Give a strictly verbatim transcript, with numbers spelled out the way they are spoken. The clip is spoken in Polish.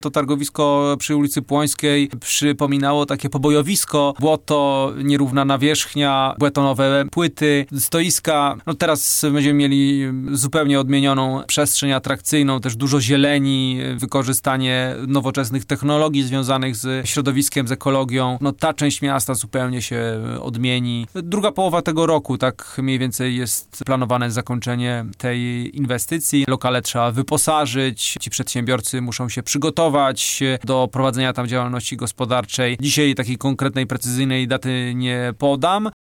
To targowisko przy ulicy Płońskiej przypominało takie pobojowisko, błoto, nierówna nawierzchnia, betonowe płyty, stoiska. No teraz będziemy mieli zupełnie odmienioną przestrzeń atrakcyjną, też dużo zieleni, wykorzystanie nowoczesnych technologii związanych z środowiskiem, z ekologią. No ta część miasta zupełnie się odmieni. Druga połowa tego roku, tak mniej więcej jest planowane zakończenie tej inwestycji. Lokale trzeba wyposażyć, ci przedsiębiorcy muszą się przygotować do prowadzenia tam działalności gospodarczej. Dzisiaj takiej konkretnej, precyzyjnej daty nie podam,